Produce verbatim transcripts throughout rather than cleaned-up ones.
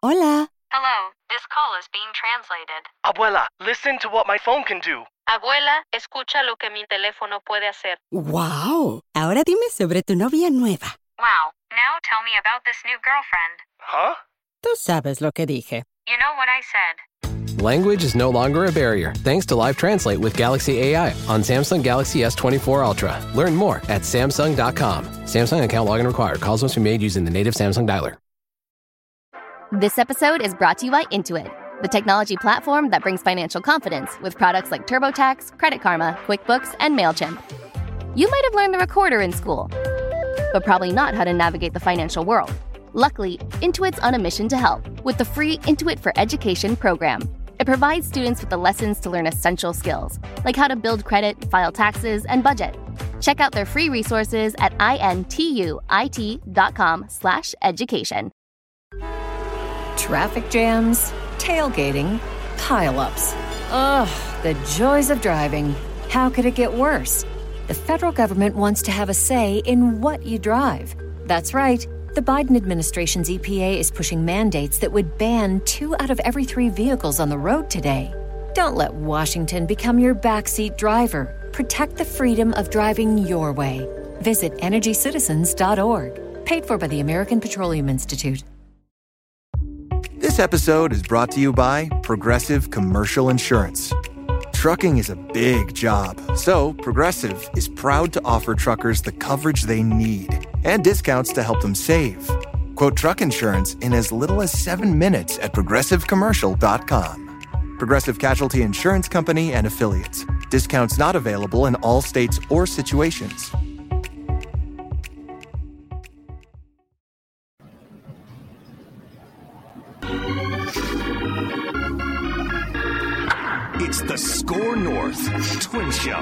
Hola. Hello, this call is being translated. Abuela, listen to what my phone can do. Abuela, escucha lo que mi teléfono puede hacer. Wow. Ahora dime sobre tu novia nueva. Wow, now tell me about this new girlfriend. Huh? Tú sabes lo que dije. You know what I said. Language is no longer a barrier thanks to Live Translate with Galaxy A I on Samsung Galaxy S twenty-four Ultra. Learn more at Samsung dot com. Samsung account login required. Calls must be made using the native Samsung dialer. This episode is brought to you by Intuit, the technology platform that brings financial confidence with products like TurboTax, Credit Karma, QuickBooks, and MailChimp. You might have learned the recorder in school, but probably not how to navigate the financial world. Luckily, Intuit's on a mission to help with the free Intuit for Education program. It provides students with the lessons to learn essential skills, like how to build credit, file taxes, and budget. Check out their free resources at intuit dot com slash education. Traffic jams, tailgating, pile-ups. Ugh, the joys of driving. How could it get worse? The federal government wants to have a say in what you drive. That's right. The Biden administration's E P A is pushing mandates that would ban two out of every three vehicles on the road today. Don't let Washington become your backseat driver. Protect the freedom of driving your way. Visit energy citizens dot org. Paid for by the American Petroleum Institute. This episode is brought to you by Progressive Commercial Insurance. Trucking is a big job, so Progressive is proud to offer truckers the coverage they need and discounts to help them save. Quote truck insurance in as little as seven minutes at progressive commercial dot com. Progressive Casualty Insurance Company and Affiliates. Discounts not available in all states or situations. It's the Score North Twin Show.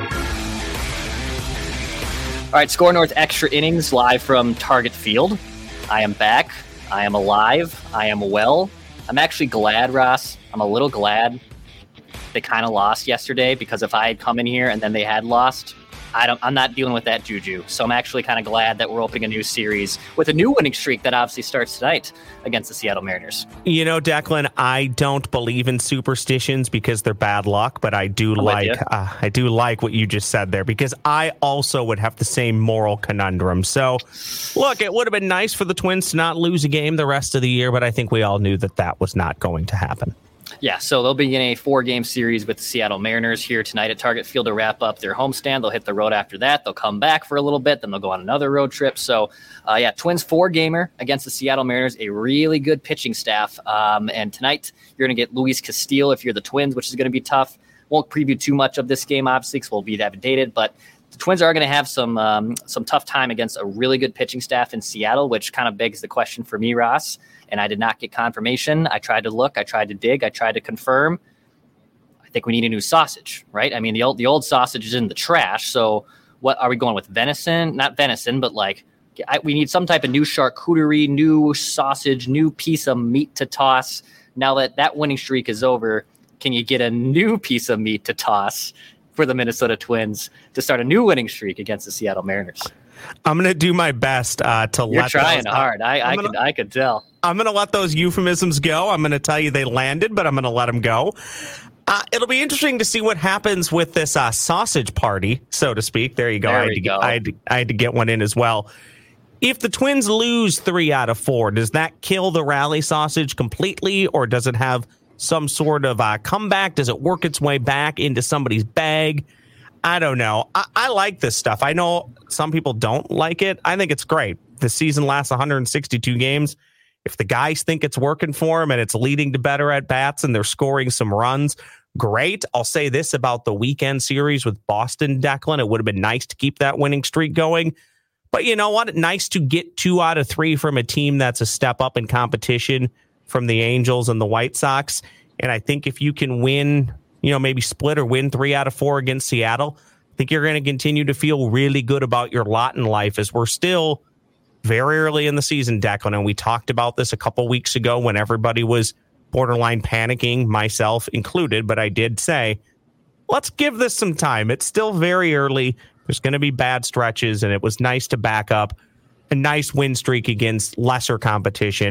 All right, Score North Extra Innings live from Target Field. I am back. I am alive. I am well. I'm actually glad, Ross. I'm a little glad they kind of lost yesterday, because if I had come in here and then they had lost, I don't, I'm not dealing with that juju. So I'm actually kind of glad that we're opening a new series with a new winning streak that obviously starts tonight against the Seattle Mariners. You know, Declan, I don't believe in superstitions because they're bad luck, but I do I'm like uh, I do like what you just said there, because I also would have the same moral conundrum. So, look, it would have been nice for the Twins to not lose a game the rest of the year, but I think we all knew that that was not going to happen. Yeah, so they'll begin a four-game series with the Seattle Mariners here tonight at Target Field to wrap up their homestand. They'll hit the road after that. They'll come back for a little bit. Then they'll go on another road trip. So, uh, yeah, Twins four-gamer against the Seattle Mariners, a really good pitching staff. Um, and tonight you're going to get Luis Castillo if you're the Twins, which is going to be tough. Won't preview too much of this game, obviously, because we'll be that dated. But the Twins are going to have some um, some tough time against a really good pitching staff in Seattle, which kind of begs the question for me, Ross. And I did not get confirmation. I tried to look. I tried to dig. I tried to confirm. I think we need a new sausage, right? I mean, the old the old sausage is in the trash. So what are we going with? Venison? Not venison, but like I, we need some type of new charcuterie, new sausage, new piece of meat to toss. Now that that winning streak is over, can you get a new piece of meat to toss for the Minnesota Twins to start a new winning streak against the Seattle Mariners? I'm going to do my best uh, to You're let trying those, hard. I, I, gonna, could, I could tell. I'm going to let those euphemisms go. I'm going to tell you they landed, but I'm going to let them go. Uh, it'll be interesting to see what happens with this uh, sausage party, so to speak. There you go. There I, had we to, go. I, had to, I had to get one in as well. If the Twins lose three out of four, does that kill the rally sausage completely, or does it have some sort of uh, comeback? Does it work its way back into somebody's bag? I don't know. I, I like this stuff. I know some people don't like it. I think it's great. The season lasts one hundred sixty-two games. If the guys think it's working for them and it's leading to better at bats and they're scoring some runs, great. I'll say this about the weekend series with Boston, Declan. It would have been nice to keep that winning streak going. But you know what? Nice to get two out of three from a team that's a step up in competition from the Angels and the White Sox. And I think if you can win, you know, maybe split or win three out of four against Seattle, I think you're going to continue to feel really good about your lot in life, as we're still very early in the season, Declan. And we talked about this a couple weeks ago when everybody was borderline panicking, myself included. But I did say, let's give this some time. It's still very early. There's going to be bad stretches, and it was nice to back up a nice win streak against lesser competition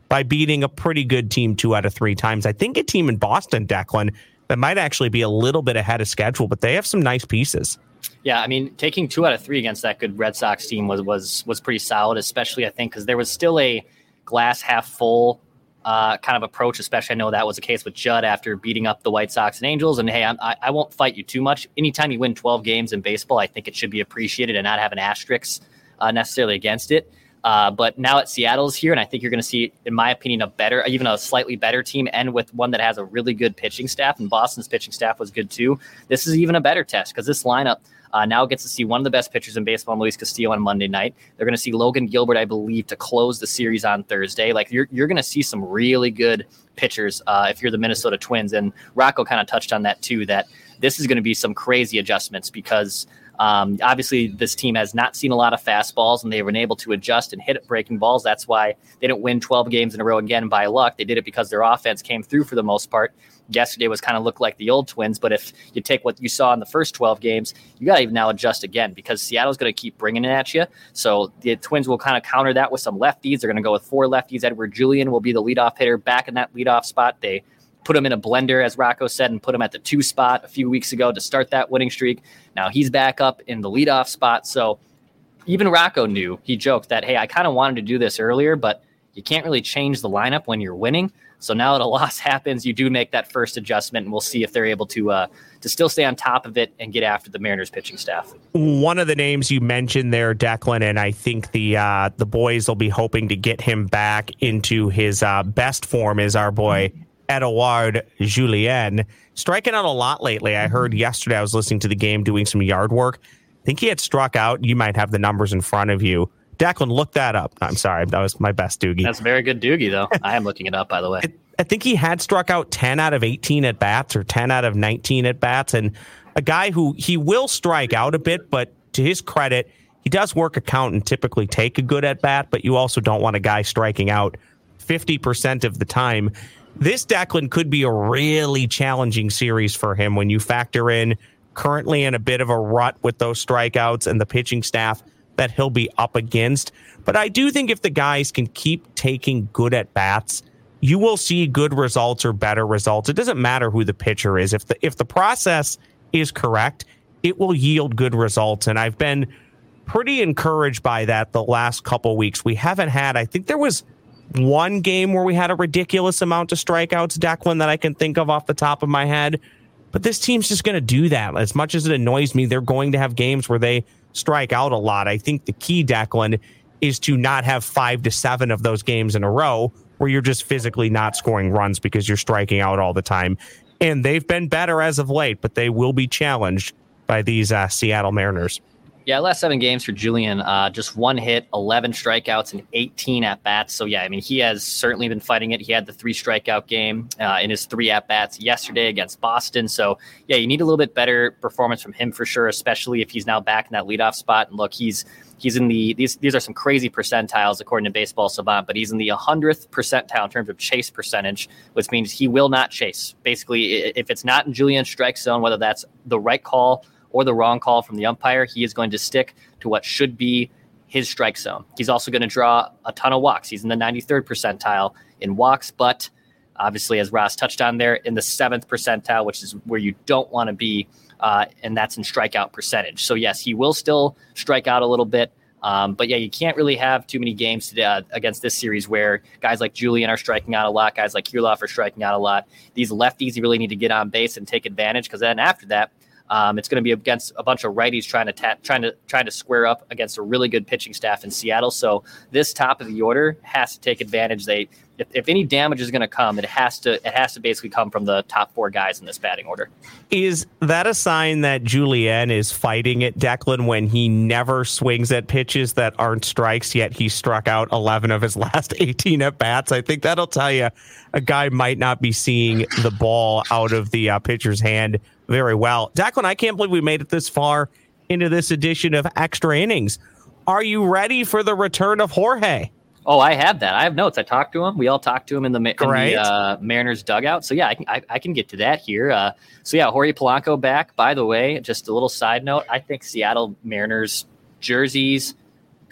by beating a pretty good team two out of three times. I think a team in Boston, Declan, that might actually be a little bit ahead of schedule, but they have some nice pieces. Yeah, I mean, taking two out of three against that good Red Sox team was was was pretty solid, especially, I think, because there was still a glass half full uh, kind of approach, especially I know that was the case with Judd after beating up the White Sox and Angels. And, hey, I'm, I, I won't fight you too much. Anytime you win twelve games in baseball, I think it should be appreciated and not have an asterisk uh, necessarily against it. Uh, but now at Seattle's here, and I think you're going to see, in my opinion, a better, even a slightly better team, and with one that has a really good pitching staff, and Boston's pitching staff was good too. This is even a better test because this lineup uh, now gets to see one of the best pitchers in baseball, Luis Castillo, on Monday night. They're going to see Logan Gilbert, I believe, to close the series on Thursday. Like you're you're going to see some really good pitchers uh, if you're the Minnesota Twins, and Rocco kind of touched on that too. That this is going to be some crazy adjustments because. Um, obviously, this team has not seen a lot of fastballs, and they've been able to adjust and hit breaking balls. That's why they didn't win twelve games in a row again by luck. They did it because their offense came through for the most part. Yesterday was kind of looked like the old Twins, but if you take what you saw in the first twelve games, you got to now adjust again because Seattle's going to keep bringing it at you. So the Twins will kind of counter that with some lefties. They're going to go with four lefties. Edward Julian will be the leadoff hitter back in that leadoff spot. They put him in a blender, as Rocco said, and put him at the two spot a few weeks ago to start that winning streak. Now he's back up in the leadoff spot. So even Rocco knew, he joked that, hey, I kind of wanted to do this earlier, but you can't really change the lineup when you're winning. So now that a loss happens, you do make that first adjustment, and we'll see if they're able to uh, to still stay on top of it and get after the Mariners pitching staff. One of the names you mentioned there, Declan, and I think the uh, the boys will be hoping to get him back into his uh, best form, is our boy Edouard Julien, striking out a lot lately. I heard yesterday, I was listening to the game doing some yard work. I think he had struck out. You might have the numbers in front of you. Declan, look that up. I'm sorry. That was my best Doogie. That's very good Doogie, though. I am looking it up, by the way. I, I think he had struck out ten out of eighteen at bats or ten out of nineteen at bats. And a guy who he will strike out a bit, but to his credit, he does work a count and typically take a good at bat, but you also don't want a guy striking out fifty percent of the time. This, Declan, could be a really challenging series for him when you factor in currently in a bit of a rut with those strikeouts and the pitching staff that he'll be up against. But I do think if the guys can keep taking good at-bats, you will see good results or better results. It doesn't matter who the pitcher is. If the if the process is correct, it will yield good results. And I've been pretty encouraged by that the last couple weeks. We haven't had, I think there was one game where we had a ridiculous amount of strikeouts, Declan, that I can think of off the top of my head. But this team's just going to do that. As much as it annoys me, they're going to have games where they strike out a lot. I think the key, Declan, is to not have five to seven of those games in a row where you're just physically not scoring runs because you're striking out all the time. And they've been better as of late, but they will be challenged by these uh, Seattle Mariners. Yeah, last seven games for Julian, uh, just one hit, eleven strikeouts, and eighteen at-bats. So, yeah, I mean, he has certainly been fighting it. He had the three strikeout game uh, in his three at-bats yesterday against Boston. So, yeah, you need a little bit better performance from him for sure, especially if he's now back in that leadoff spot. And look, he's he's in the these these are some crazy percentiles according to Baseball Savant, but he's in the one hundredth percentile in terms of chase percentage, which means he will not chase. Basically, if it's not in Julian's strike zone, whether that's the right call or the wrong call from the umpire, he is going to stick to what should be his strike zone. He's also going to draw a ton of walks. He's in the ninety-third percentile in walks, but obviously, as Ross touched on there, in the seventh percentile, which is where you don't want to be, uh, and that's in strikeout percentage. So, yes, he will still strike out a little bit. Um, but, yeah, you can't really have too many games to, uh, against this series where guys like Julian are striking out a lot, guys like Kirilloff are striking out a lot. These lefties, you really need to get on base and take advantage, because then after that, Um, it's going to be against a bunch of righties trying to ta- trying to trying to square up against a really good pitching staff in Seattle. So this top of the order has to take advantage. They, if, if any damage is going to come, it has to it has to basically come from the top four guys in this batting order. Is that a sign that Julien is fighting it, Declan, when he never swings at pitches that aren't strikes, yet he struck out eleven of his last eighteen at bats? I think that'll tell you a guy might not be seeing the ball out of the uh, pitcher's hand very well. Declan, I can't believe we made it this far into this edition of Extra Innings. Are you ready for the return of Jorge? Oh, I have that. I have notes. I talked to him. We all talked to him in the, in the uh, Mariners dugout. So, yeah, I can, I, I can get to that here. Uh, so, yeah, Jorge Polanco back. By the way, just a little side note, I think Seattle Mariners jerseys,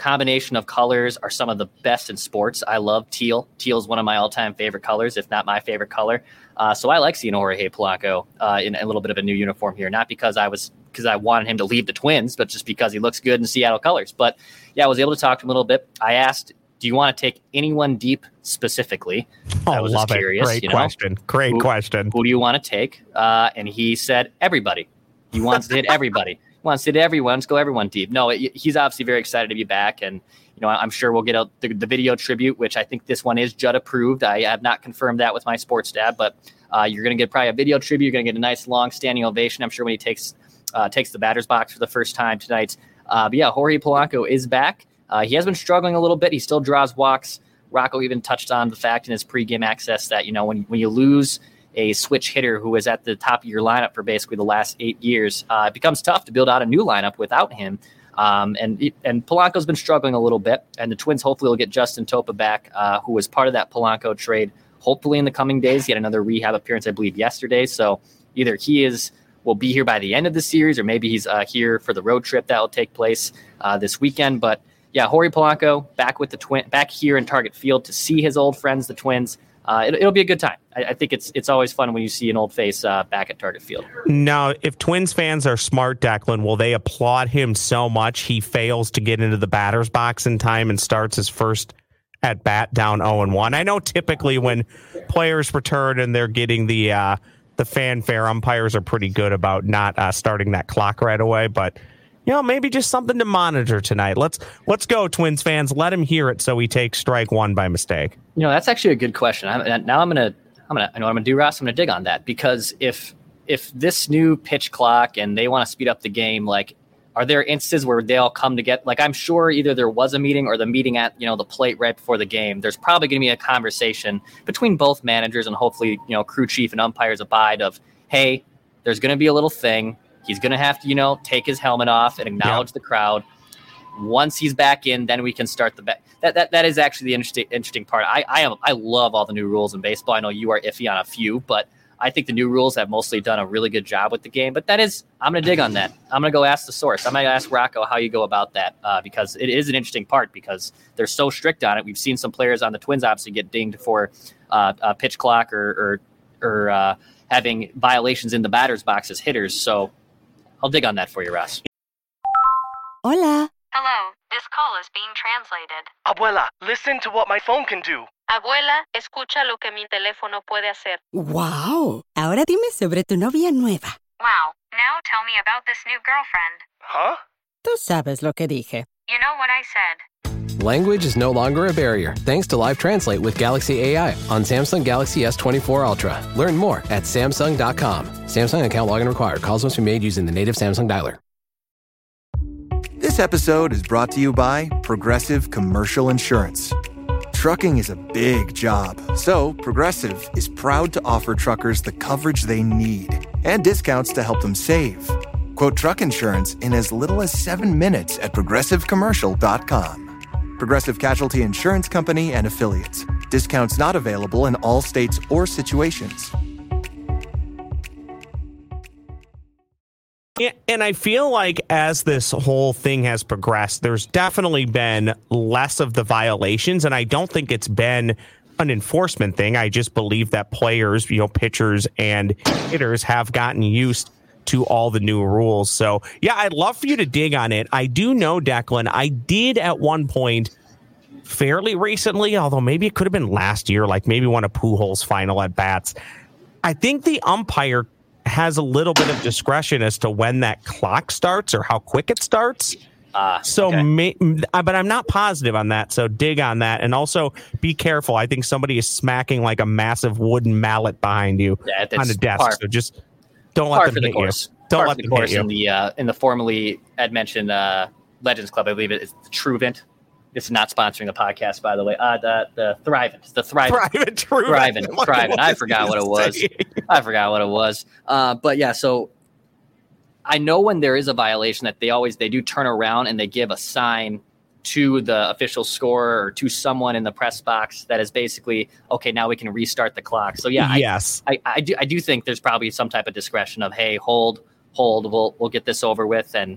combination of colors are some of the best in sports. I love teal. Teal is one of my all-time favorite colors, if not my favorite color. Uh, so I like seeing Jorge Polanco uh, in a little bit of a new uniform here, not because I was because I wanted him to leave the Twins, but just because he looks good in Seattle colors. But yeah, I was able to talk to him a little bit. I asked, do you want to take anyone deep specifically? Oh, I was love just curious. It. Great you know? question. Great who, question. Who do you want to take? Uh, and he said, everybody. He wants to hit everybody. He wants to hit everyone. Let's go everyone deep. No, it, he's obviously very excited to be back. And, you know, I'm sure we'll get out the, the video tribute, which I think this one is Judd approved. I have not confirmed that with my sports dad, but uh, you're going to get probably a video tribute. You're going to get a nice long standing ovation. I'm sure when he takes uh, takes the batter's box for the first time tonight. Uh, but yeah, Jorge Polanco is back. Uh, he has been struggling a little bit. He still draws walks. Rocco even touched on the fact in his pregame access that, you know, when, when you lose a switch hitter who was at the top of your lineup for basically the last eight years, uh, it becomes tough to build out a new lineup without him. Um, and and Polanco's been struggling a little bit, and the Twins hopefully will get Justin Topa back, uh, who was part of that Polanco trade. Hopefully in the coming days, he had another rehab appearance, I believe, yesterday. So either he is will be here by the end of the series, or maybe he's uh, here for the road trip that will take place uh, this weekend. But yeah, Jorge Polanco back with the twin, back here in Target Field to see his old friends, the Twins. Uh, it, it'll be a good time. I, I think it's it's always fun when you see an old face uh, back at Target Field. Now, if Twins fans are smart, Declan, will they applaud him so much he fails to get into the batter's box in time and starts his first at bat down oh and one? I know typically when players return and they're getting the uh, the fanfare, umpires are pretty good about not uh, starting that clock right away, but you know, maybe just something to monitor tonight. Let's let's go, Twins fans. Let him hear it so he takes strike one by mistake. You know, that's actually a good question. I'm, now I'm gonna I'm gonna I know what I'm gonna do, Ross. I'm gonna dig on that, because if if this new pitch clock and they want to speed up the game, like, are there instances where they all come to get, like, I'm sure either there was a meeting or the meeting at, you know, the plate right before the game. There's probably going to be a conversation between both managers and hopefully, you know, crew chief and umpires abide of, hey, there's going to be a little thing. He's going to have to, you know, take his helmet off and acknowledge yeah. the crowd. Once he's back in, then we can start the bet. That that that is actually the interesting interesting part. I I am I love all the new rules in baseball. I know you are iffy on a few, but I think the new rules have mostly done a really good job with the game. But that is, I'm going to dig on that. I'm going to go ask the source. I'm going to ask Rocco how you go about that, uh, because it is an interesting part, because they're so strict on it. We've seen some players on the Twins obviously get dinged for uh, a pitch clock or or, or uh, having violations in the batter's box as hitters. So I'll dig on that for you, Ross. Hola. Hello, this call is being translated. Abuela, listen to what my phone can do. Abuela, escucha lo que mi teléfono puede hacer. Wow. Ahora dime sobre tu novia nueva. Wow, now tell me about this new girlfriend. Huh? Tú sabes lo que dije. You know what I said. Language is no longer a barrier thanks to Live Translate with Galaxy A I on Samsung Galaxy S twenty-four Ultra. Learn more at Samsung dot com. Samsung account login required. Calls must be made using the native Samsung dialer. This episode is brought to you by Progressive Commercial Insurance. Trucking is a big job, so Progressive is proud to offer truckers the coverage they need and discounts to help them save. Quote truck insurance in as little as seven minutes at progressive commercial dot com. Progressive Casualty Insurance Company and Affiliates. Discounts not available in all states or situations. Yeah, and I feel like as this whole thing has progressed, there's definitely been less of the violations, and I don't think it's been an enforcement thing. I just believe that players, you know, pitchers and hitters have gotten used to all the new rules. So, yeah, I'd love for you to dig on it. I do know, Declan, I did at one point fairly recently, although maybe it could have been last year, like maybe one of Pujols' final at-bats. I think the umpire has a little bit of discretion as to when that clock starts or how quick it starts. Uh, so, okay. may, but I'm not positive on that. So dig on that. And also be careful. I think somebody is smacking like a massive wooden mallet behind you yeah, on the desk. Par, so just don't let them the hit course. you. Don't par let the them course hit you. In the, uh, in the formerly Ed mentioned uh, Legends Club, I believe it is the Truvent. This is not sponsoring the podcast, by the way. Uh, the the Thrivent, the Thrivent, Thrivent, Thrivent, Thrivent. I forgot what it was. I forgot what it was. Uh, but yeah, so I know when there is a violation that they always they do turn around and they give a sign to the official scorer or to someone in the press box that is basically okay. Now we can restart the clock. So yeah, yes, I, I, I do I do think there's probably some type of discretion of hey, hold, hold. We'll we'll get this over with and.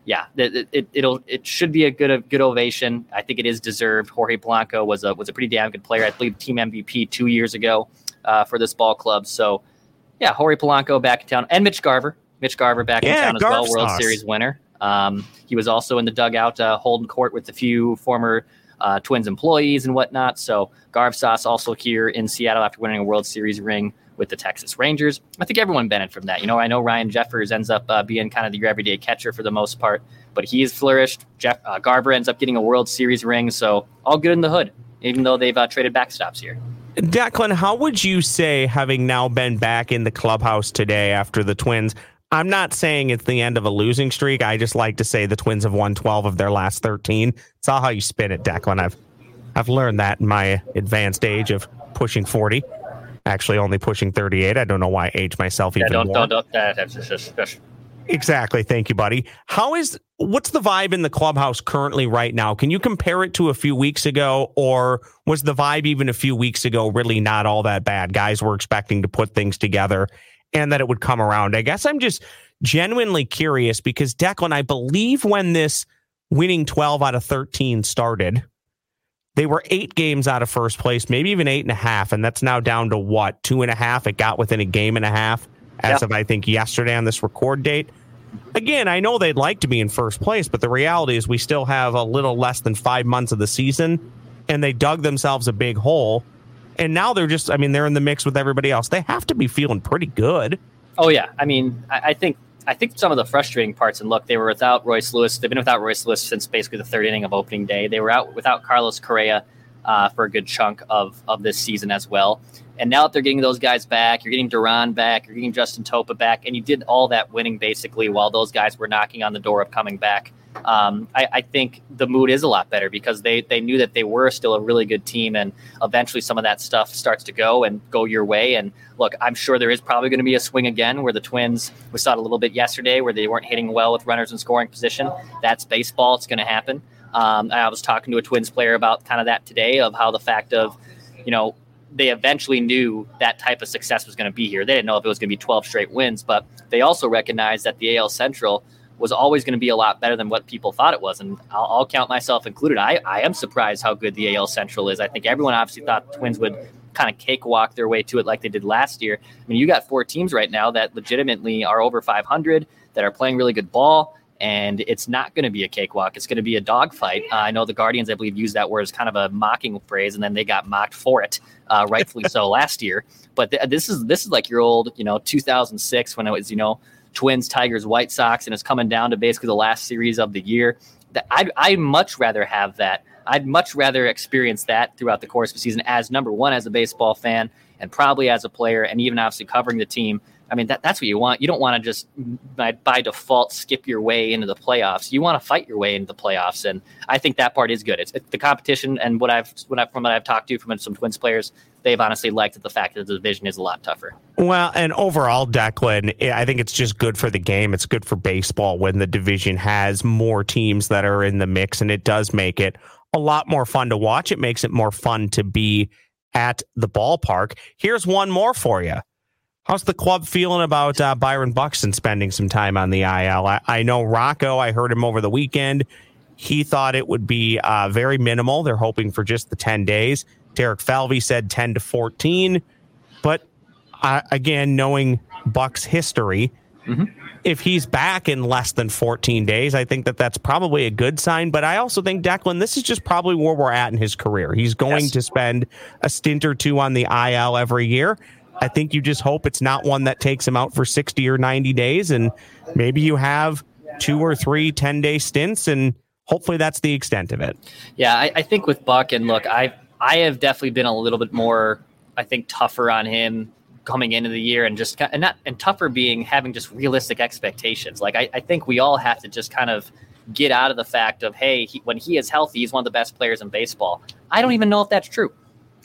yeah, it, it, it'll it should be a good a good ovation. I think it is deserved. Jorge Polanco was a was a pretty damn good player. I believe team M V P two years ago uh, for this ball club. So yeah, Jorge Polanco back in town, and Mitch Garver, Mitch Garver back yeah, in town as Garv well, World sauce. Series winner. Um, he was also in the dugout uh, holding court with a few former uh, Twins employees and whatnot. So Garv sauce also here in Seattle after winning a World Series ring with the Texas Rangers. I think everyone benefited from that. You know, I know Ryan Jeffers ends up uh, being kind of your everyday catcher for the most part, but he has flourished. Jeff uh, Garver ends up getting a World Series ring, so all good in the hood, even though they've uh, traded backstops here. Declan, how would you say, having now been back in the clubhouse today after the Twins, I'm not saying it's the end of a losing streak. I just like to say the Twins have won twelve of their last thirteen. It's all how you spin it, Declan. I've I've learned that in my advanced age of pushing forty. Actually, only pushing thirty-eight. I don't know why I age myself even yeah, don't, more. Don't, don't, that, that's just, just, just. Exactly. Thank you, buddy. How is what's the vibe in the clubhouse currently right now? Can you compare it to a few weeks ago, or was the vibe even a few weeks ago really not all that bad? Guys were expecting to put things together and that it would come around. I guess I'm just genuinely curious because, Declan, I believe when this winning twelve out of thirteen started, they were eight games out of first place, maybe even eight and a half, and that's now down to what, two and a half? It got within a game and a half as yeah. of, I think, yesterday on this record date. Again, I know they'd like to be in first place, but the reality is we still have a little less than five months of the season, and they dug themselves a big hole. And now they're just, I mean, they're in the mix with everybody else. They have to be feeling pretty good. Oh, yeah. I mean, I, I think I think some of the frustrating parts, and look, they were without Royce Lewis. They've been without Royce Lewis since basically the third inning of opening day. They were out without Carlos Correa uh, for a good chunk of, of this season as well. And now that they're getting those guys back, you're getting Duran back, you're getting Justin Topa back, and you did all that winning basically while those guys were knocking on the door of coming back. Um, I, I think the mood is a lot better because they, they knew that they were still a really good team, and eventually some of that stuff starts to go and go your way. And look, I'm sure there is probably going to be a swing again where the Twins, we saw it a little bit yesterday where they weren't hitting well with runners in scoring position. That's baseball. It's going to happen. Um, I was talking to a Twins player about kind of that today, of how the fact of, you know, they eventually knew that type of success was going to be here. They didn't know if it was going to be twelve straight wins, but they also recognized that the A L Central was always going to be a lot better than what people thought it was. And I'll, I'll count myself included. I, I am surprised how good the A L Central is. I think everyone obviously thought the Twins would kind of cakewalk their way to it like they did last year. I mean, you got four teams right now that legitimately are over five hundred, that are playing really good ball, and it's not going to be a cakewalk. It's going to be a dogfight. Uh, I know the Guardians, I believe, used that word as kind of a mocking phrase, and then they got mocked for it, uh, rightfully so, last year. But th- this is this is like your old, you know, two thousand six when it was, you know, Twins, Tigers, White Sox, and it's coming down to basically the last series of the year. That I'd, I'd much rather have that. I'd much rather experience that throughout the course of the season as, number one, as a baseball fan, and probably as a player, and even obviously covering the team. I mean, that, that's what you want. You don't want to just by, by default skip your way into the playoffs. You want to fight your way into the playoffs, and I think that part is good. It's, it's the competition, and what I've what I've, from what I've talked to from some Twins players, they've honestly liked the fact that the division is a lot tougher. Well, and overall, Declan, I think it's just good for the game. It's good for baseball when the division has more teams that are in the mix, and it does make it a lot more fun to watch. It makes it more fun to be at the ballpark. Here's one more for you. How's the club feeling about uh, Byron Buxton spending some time on the I L? I, I know Rocco, I heard him over the weekend. He thought it would be uh, very minimal. They're hoping for just the ten days. Derek Falvey said ten to fourteen. But uh, again, knowing Buck's history, mm-hmm. if he's back in less than fourteen days, I think that that's probably a good sign. But I also think, Declan, this is just probably where we're at in his career. He's going yes. to spend a stint or two on the I L every year. I think you just hope it's not one that takes him out for sixty or ninety days, and maybe you have two or three ten-day stints, and hopefully that's the extent of it. Yeah, I, I think with Buck, and look, I I have definitely been a little bit more, I think, tougher on him coming into the year, and just and not and tougher being having just realistic expectations. Like I, I think we all have to just kind of get out of the fact of, hey, he, when he is healthy, he's one of the best players in baseball. I don't even know if that's true.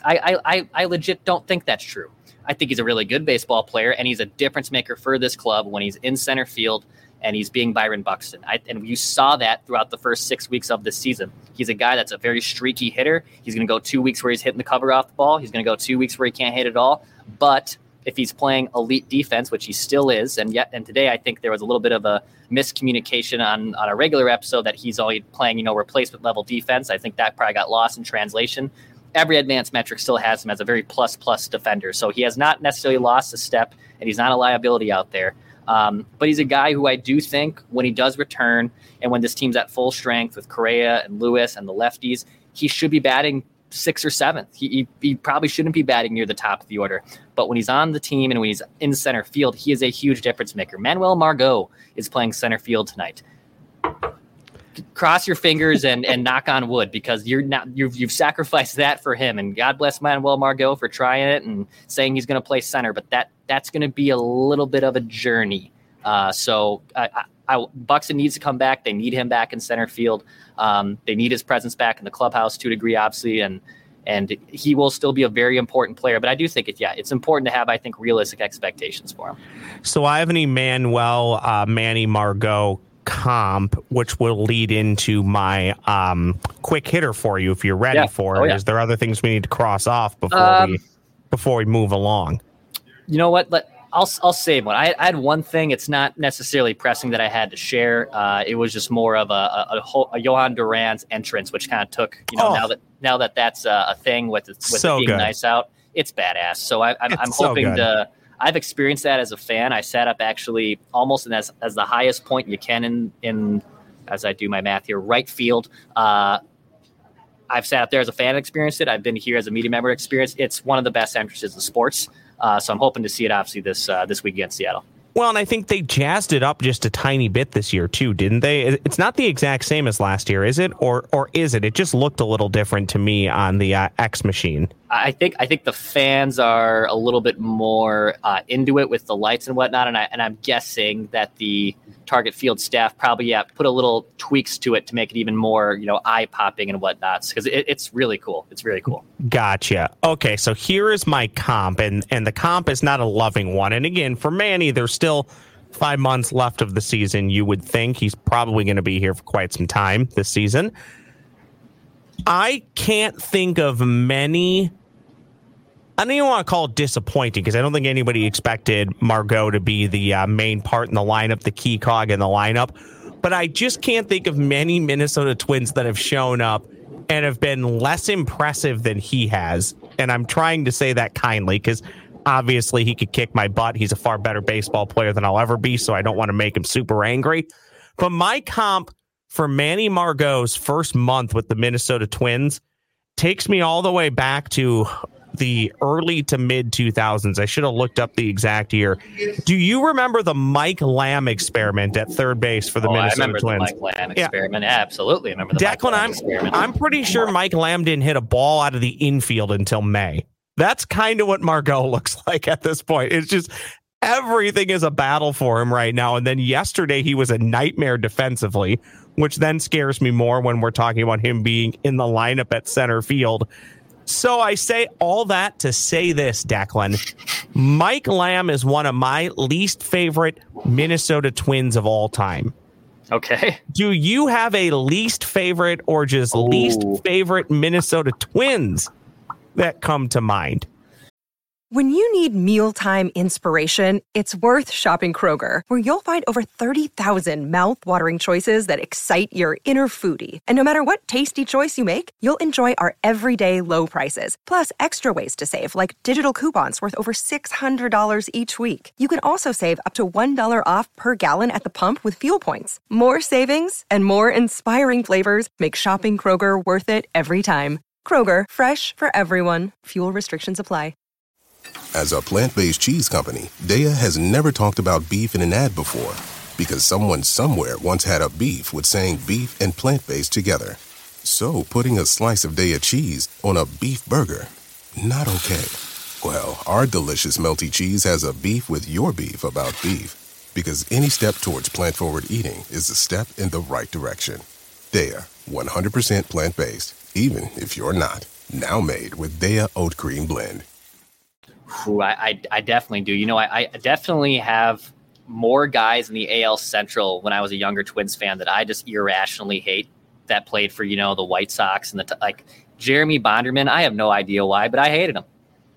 I I, I, I legit don't think that's true. I think he's a really good baseball player, and he's a difference maker for this club when he's in center field and he's being Byron Buxton. I, and you saw that throughout the first six weeks of this season. He's a guy that's a very streaky hitter. He's going to go two weeks where he's hitting the cover off the ball. He's going to go two weeks where he can't hit at all. But if he's playing elite defense, which he still is, and yet and today I think there was a little bit of a miscommunication on, on a regular episode that he's only playing, you know, replacement level defense. I think that probably got lost in translation. Every advanced metric still has him as a very plus plus defender. So he has not necessarily lost a step, and he's not a liability out there. Um, but he's a guy who I do think when he does return and when this team's at full strength with Correa and Lewis and the lefties, he should be batting sixth or seventh. He, he, he probably shouldn't be batting near the top of the order. But when he's on the team and when he's in center field, he is a huge difference maker. Manuel Margot is playing center field tonight. Cross your fingers and, and knock on wood, because you're not you've you've sacrificed that for him. And God bless Manuel Margot for trying it and saying he's going to play center, but that that's going to be a little bit of a journey. Uh, so I, I, I, Buxton needs to come back. They need him back in center field. Um, they need his presence back in the clubhouse to a degree, obviously, and and he will still be a very important player. But I do think it, yeah, it's important to have, I think, realistic expectations for him. So I have an Emmanuel uh, Manny Margot comp, which will lead into my um, quick hitter for you if you're ready yeah. for oh, it. Yeah. Is there other things we need to cross off before um, we before we move along? You know what? Let I'll I'll save one. I, I had one thing. It's not necessarily pressing that I had to share. Uh, it was just more of a a, a, a Johan Duran's entrance, which kind of took you know oh. now that now that that's a, a thing with it, with so it being good. nice out. It's badass. So I, I'm, it's I'm so hoping good. to. I've experienced that as a fan. I sat up actually almost in as as the highest point you can in in as I do my math here, right field. Uh, I've sat up there as a fan and experienced it. I've been here as a media member experienced. It's one of the best entrances in sports. Uh, so I'm hoping to see it obviously this uh, this week against Seattle. Well, and I think they jazzed it up just a tiny bit this year too, didn't they? It's not the exact same as last year, is it? Or or is it? It just looked a little different to me on the uh, X machine. I think I think the fans are a little bit more uh, into it with the lights and whatnot, and I and I'm guessing that the Target Field staff probably yeah put a little tweaks to it to make it even more you know eye popping and whatnot, because it, it's really cool. It's really cool. Gotcha. Okay, so here is my comp, and and the comp is not a loving one. And again, for Manny, there's still five months left of the season. You would think he's probably going to be here for quite some time this season. I can't think of many. I don't even want to call it disappointing, because I don't think anybody expected Margot to be the uh, main part in the lineup, the key cog in the lineup. But I just can't think of many Minnesota Twins that have shown up and have been less impressive than he has. And I'm trying to say that kindly, because obviously he could kick my butt. He's a far better baseball player than I'll ever be, so I don't want to make him super angry. But my comp for Manny Margot's first month with the Minnesota Twins takes me all the way back to the early to mid two thousands. I should have looked up the exact year. Do you remember the Mike Lamb experiment at third base for the oh, Minnesota I remember Twins? The Mike Lamb experiment. Yeah. Absolutely. I remember the Declan, Mike Lamb I'm, experiment. I'm pretty sure Mike Lamb didn't hit a ball out of the infield until May. That's kind of what Margot looks like at this point. It's just everything is a battle for him right now. And then yesterday he was a nightmare defensively, which then scares me more when we're talking about him being in the lineup at center field. So I say all that to say this, Declan. Mike Lamb is one of my least favorite Minnesota Twins of all time. Okay. Do you have a least favorite or just Ooh. least favorite Minnesota Twins that come to mind? When you need mealtime inspiration, it's worth shopping Kroger, where you'll find over thirty thousand mouth-watering choices that excite your inner foodie. And no matter what tasty choice you make, you'll enjoy our everyday low prices, plus extra ways to save, like digital coupons worth over six hundred dollars each week. You can also save up to one dollar off per gallon at the pump with fuel points. More savings and more inspiring flavors make shopping Kroger worth it every time. Kroger, fresh for everyone. Fuel restrictions apply. As a plant-based cheese company, Daiya has never talked about beef in an ad before, because someone somewhere once had a beef with saying beef and plant-based together. So putting a slice of Daiya cheese on a beef burger, not okay. Well, our delicious melty cheese has a beef with your beef about beef, because any step towards plant-forward eating is a step in the right direction. Daiya, one hundred percent plant-based, even if you're not. Now made with Daiya Oat Cream Blend. Ooh, I, I, I definitely do. You know, I, I definitely have more guys in the A L Central when I was a younger Twins fan that I just irrationally hate that played for, you know, the White Sox and the, t- like Jeremy Bonderman. I have no idea why, but I hated him.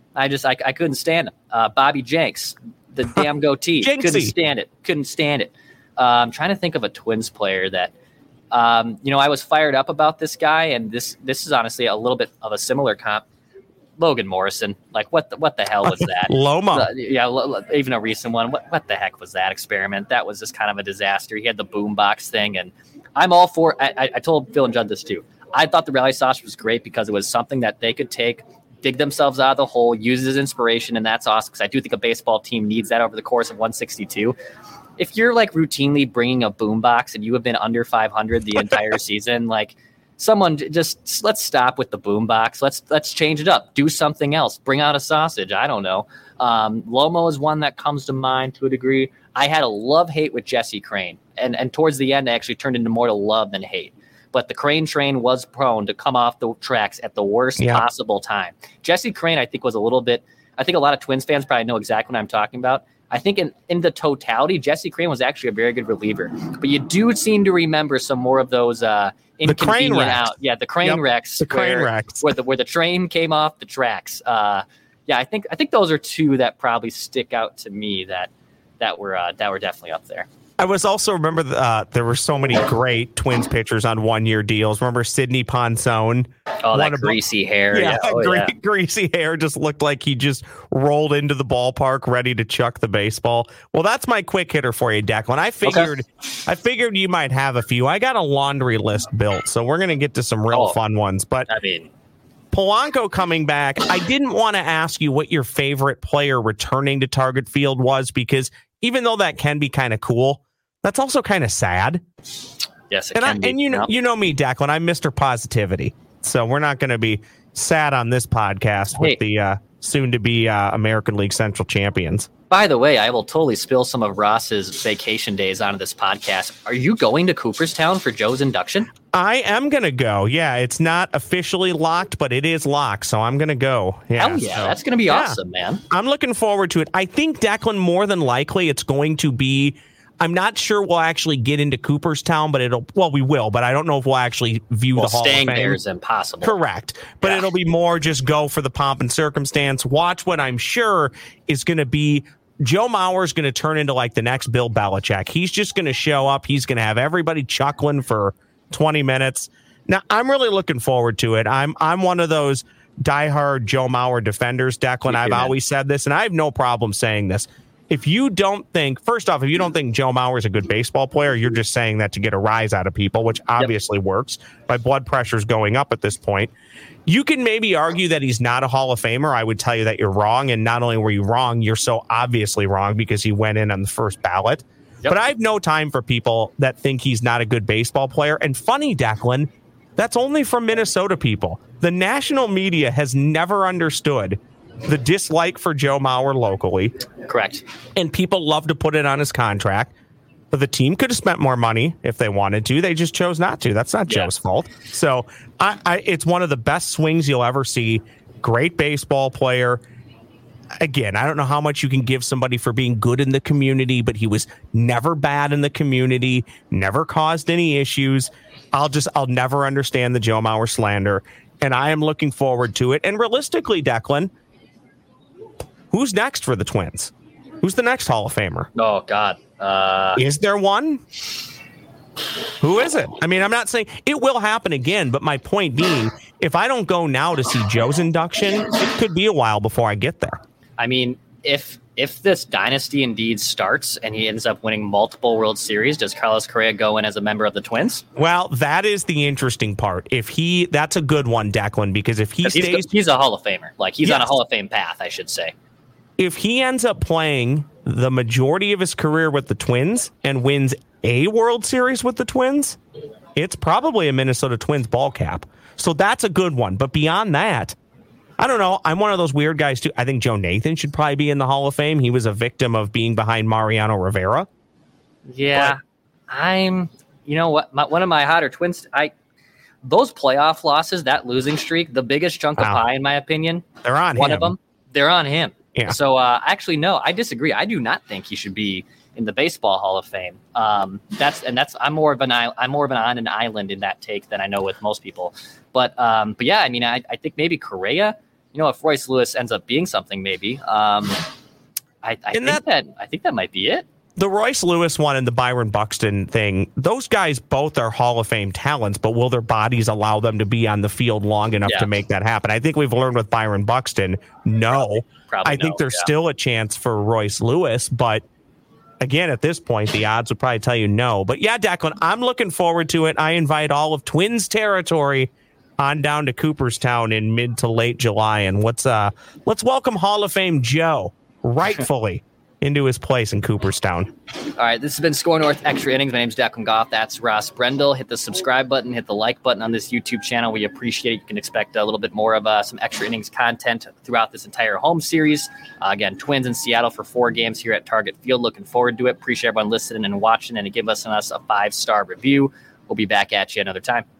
I just I, I couldn't stand him. Uh, Bobby Jenks, the damn goatee, couldn't stand it. Couldn't stand it. Uh, I'm trying to think of a Twins player that, um, you know, I was fired up about this guy, and this this is honestly a little bit of a similar comp. Logan Morrison, like what the, what the hell was that? Loma. Uh, yeah, lo- even a recent one. What what the heck was that experiment? That was just kind of a disaster. He had the boombox thing, and I'm all for. I, I told Phil and Judd this too. I thought the rally sausage was great because it was something that they could take, dig themselves out of the hole, use as inspiration, and that's awesome. Because I do think a baseball team needs that over the course of one sixty-two. If you're like routinely bringing a boombox and you have been under five hundred the entire season, like. Someone just let's stop with the boombox. Let's let's change it up. Do something else. Bring out a sausage. I don't know. Um, Lomo is one that comes to mind to a degree. I had a love hate with Jesse Crane, and and towards the end, I actually turned into more to love than hate. But the Crane train was prone to come off the tracks at the worst yeah. possible time. Jesse Crane, I think, was a little bit. I think a lot of Twins fans probably know exactly what I'm talking about. I think in, in the totality, Jesse Crane was actually a very good reliever. But you do seem to remember some more of those uh, inconvenient the out. Yeah, the crane yep. wrecks. The crane where, wrecks. Where the, where the train came off the tracks. Uh, yeah, I think I think those are two that probably stick out to me that that were uh, that were definitely up there. I was also remember uh, there were so many great Twins pitchers on one-year deals. Remember Sidney Ponzone? Oh, that greasy hair. Yeah, yeah. Oh, gre- yeah. greasy hair just looked like he just rolled into the ballpark ready to chuck the baseball. Well, that's my quick hitter for you, Declan. I figured, okay. I figured you might have a few. I got a laundry list built, so we're gonna get to some real oh, fun ones. But I mean, Polanco coming back. I didn't want to ask you what your favorite player returning to Target Field was because even though that can be kind of cool. That's also kind of sad. Yes, it and can I, be. And you know, yep. you know me, Declan. I'm Mister Positivity, so we're not going to be sad on this podcast hey. with the uh, soon-to-be uh, American League Central champions. By the way, I will totally spill some of Ross's vacation days onto this podcast. Are you going to Cooperstown for Joe's induction? I am going to go. Yeah, it's not officially locked, but it is locked, so I'm going to go. Yeah, Hell yeah, so, that's going to be yeah. awesome, man. I'm looking forward to it. I think, Declan, more than likely it's going to be I'm not sure we'll actually get into Cooperstown, but it'll, well, we will, but I don't know if we'll actually view well, the Hall of Fame. Staying there is impossible. Correct. But yeah. it'll be more just go for the pomp and circumstance. Watch what I'm sure is going to be Joe Mauer's going to turn into like the next Bill Belichick. He's just going to show up. He's going to have everybody chuckling for twenty minutes. Now, I'm really looking forward to it. I'm I'm one of those diehard Joe Mauer defenders, Declan. I've always said this, and I have no problem saying this. If you don't think, first off, if you don't think Joe Mauer is a good baseball player, you're just saying that to get a rise out of people, which obviously yep. works. My blood pressure's going up at this point. You can maybe argue that he's not a Hall of Famer. I would tell you that you're wrong. And not only were you wrong, you're so obviously wrong because he went in on the first ballot. Yep. But I have no time for people that think he's not a good baseball player. And funny, Declan, that's only from Minnesota people. The national media has never understood the dislike for Joe Mauer locally. Correct. And people love to put it on his contract. But the team could have spent more money if they wanted to. They just chose not to. That's not yeah. Joe's fault. So I, I, it's one of the best swings you'll ever see. Great baseball player. Again, I don't know how much you can give somebody for being good in the community, but he was never bad in the community, never caused any issues. I'll just, I'll never understand the Joe Mauer slander. And I am looking forward to it. And realistically, Declan, who's next for the Twins? Who's the next Hall of Famer? Oh, God. Uh, is there one? Who is it? I mean, I'm not saying it will happen again, but my point being, if I don't go now to see Joe's induction, it could be a while before I get there. I mean, if if this dynasty indeed starts and he ends up winning multiple World Series, does Carlos Correa go in as a member of the Twins? Well, that is the interesting part. If he, that's a good one, Declan, because if he stays, he's, he's a Hall of Famer. Like he's yes. on a Hall of Fame path, I should say. If he ends up playing the majority of his career with the Twins and wins a World Series with the Twins, it's probably a Minnesota Twins ball cap. So that's a good one. But beyond that, I don't know. I'm one of those weird guys, too. I think Joe Nathan should probably be in the Hall of Fame. He was a victim of being behind Mariano Rivera. Yeah, but I'm, you know what? My, one of my hotter Twins, I, those playoff losses, that losing streak, the biggest chunk of wow. pie, in my opinion. They're on one him. of them. They're on him. Yeah. So uh, actually, no, I disagree. I do not think he should be in the Baseball Hall of Fame. Um, that's and that's I'm more of an I'm more of an on an island in that take than I know with most people. But um, but yeah, I mean, I, I think maybe Correa you know, if Royce Lewis ends up being something, maybe. Um, I, I think that, that I think that might be it. The Royce Lewis one and the Byron Buxton thing, those guys both are Hall of Fame talents, but will their bodies allow them to be on the field long enough Yeah. to make that happen? I think we've learned with Byron Buxton, no. Probably, probably I think no, there's yeah. still a chance for Royce Lewis, but again, at this point, the odds would probably tell you no. But yeah, Declan, I'm looking forward to it. I invite all of Twins territory on down to Cooperstown in mid to late July, and let's uh let's welcome Hall of Fame Joe rightfully into his place in Cooperstown. All right, this has been Score North Extra Innings. My name's Declan Goff. That's Ross Brendel. Hit the subscribe button, hit the like button on this YouTube channel. We appreciate it. You can expect a little bit more of uh, some Extra Innings content throughout this entire home series. Uh, again, Twins in Seattle for four games here at Target Field. Looking forward to it. Appreciate everyone listening and watching and to give us, us a five-star review. We'll be back at you another time.